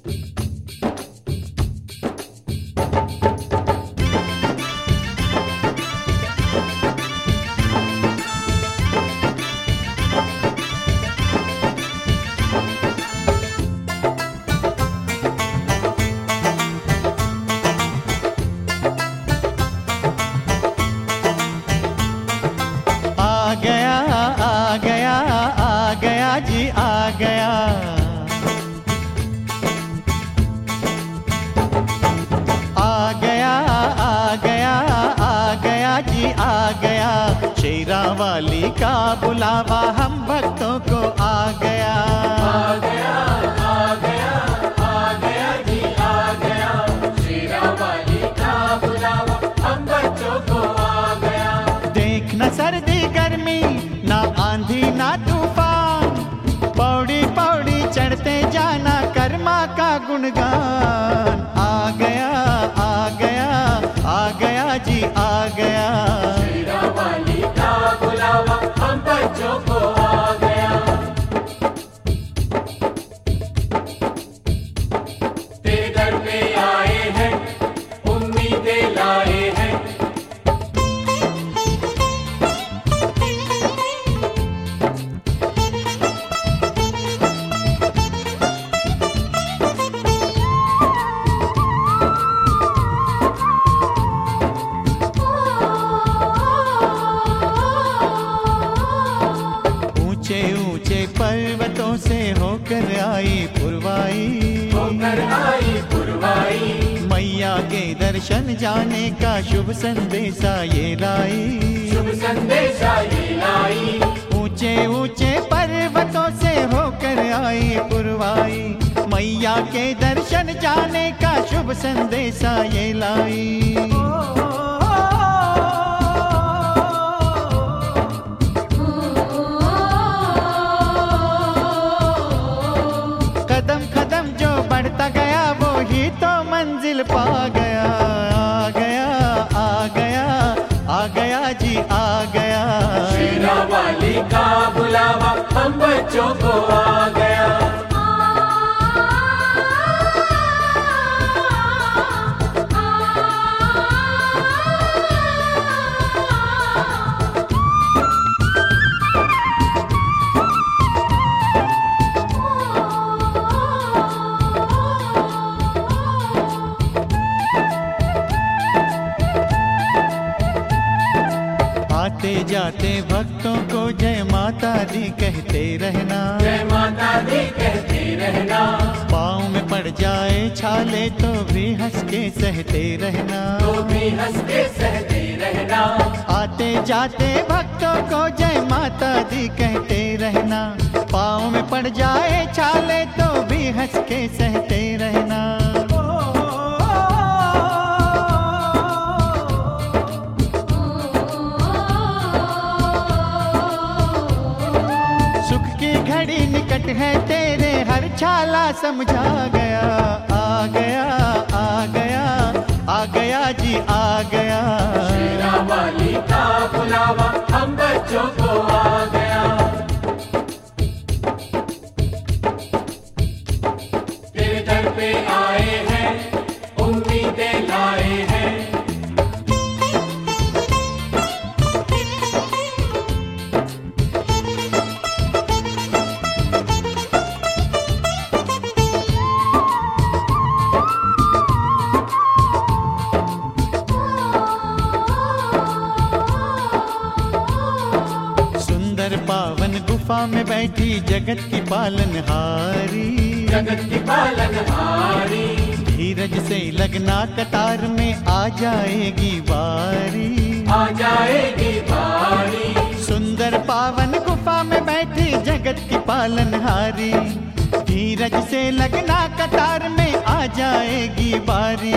जी आ गया। आ गया आ गया आ गया जी आ गया, शेरा वाली का बुलावा हम भक्तों को आ गया। आ गया आ गया आ गया जी आ गया, शेरा वाली का बुलावा हम बच्चों को आ गया। देख न सर्दी गर्मी ना आंधी ना तूफान, पौड़ी पौड़ी चढ़ते जाना कर्मा का गुणगान। आ गया आ गया आ गया जी आ गया, शेरा वाली का बुलावा हम बच्चों को आ गया। तेरे दर पे आए हैं, उम्मीदें लाए हैं। ऊंचे ऊंचे पर्वतों से होकर आई पुरवाई, होकर आई पुरवाई, मैया के दर्शन जाने का शुभ संदेशा ये लाई। शुभ संदेशा ये लाई। ऊंचे ऊंचे पर्वतों से होकर आई पुरवाई, मैया के दर्शन जाने का शुभ संदेशा ये लाई। कदम कदम जो बढ़ता गया वो ही तो मंजिल पा गया। आ गया आ गया आ गया जी आ गया, शेरा वाली का बुलावा हम बच्चों को आ गया। आते जाते भक्तों को जय माता दी कहते रहना, जय माता दी कहते रहना। पाँव में पड़ जाए छाले तो भी हंस के सहते रहना, तो भी हंस के सहते रहना। आते जाते भक्तों को जय माता दी कहते रहना, पाँव में पड़ जाए छाले तो भी हंस के सहते रहना। सुख की घड़ी निकट है तेरे हर छाला समझा गया। आ गया आ गया आ गया जी आ गया, शेरा वाली का बुलावा हम बच्चों को आ गया। तेरे दर पे आए हैं, उम्मीदें लाए हैं। सुंदर पावन गुफा में बैठी जगत की पालनहारी, जगत की पालनहारी, धीरज से लगना कतार में आ जाएगी बारी। आ जाएगी बारी। सुंदर पावन गुफा में बैठी जगत की पालनहारी, धीरज से लगना कतार में आ जाएगी बारी।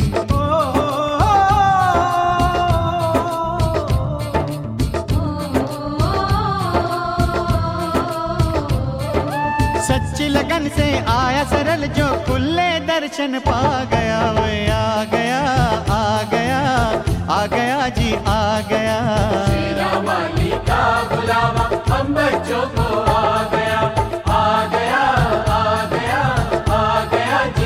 सच्ची लगन से आया सरल जो खुले दर्शन पा गया। वे आ गया आ गया आ गया जी आ गया, शेरा वाली का बुलावा हम बच्चों को आ गया। आ गया आ गया आ गया जी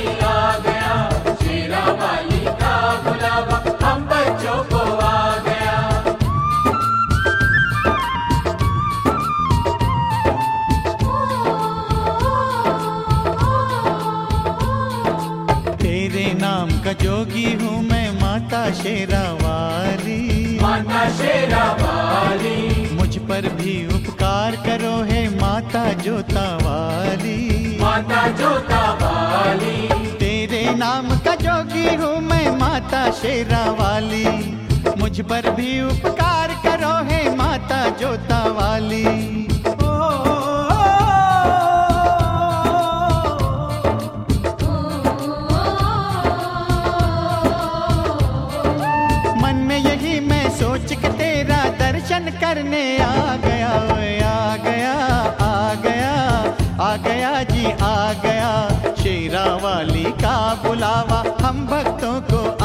जोगी हूँ मैं माता शेरा वाली, माता शेरा वाली। मुझ पर भी उपकार करो हे माता जोता वाली, माता जोता वाली। तेरे नाम का जोगी हूँ मैं माता शेरा वाली, मुझ पर भी उपकार करो हे माता जोता वाली। मन में यही मैं सोच के तेरा दर्शन करने आ गया, आ गया आ गया आ गया जी आ गया। शेरा वाली का बुलावा हम भक्तों को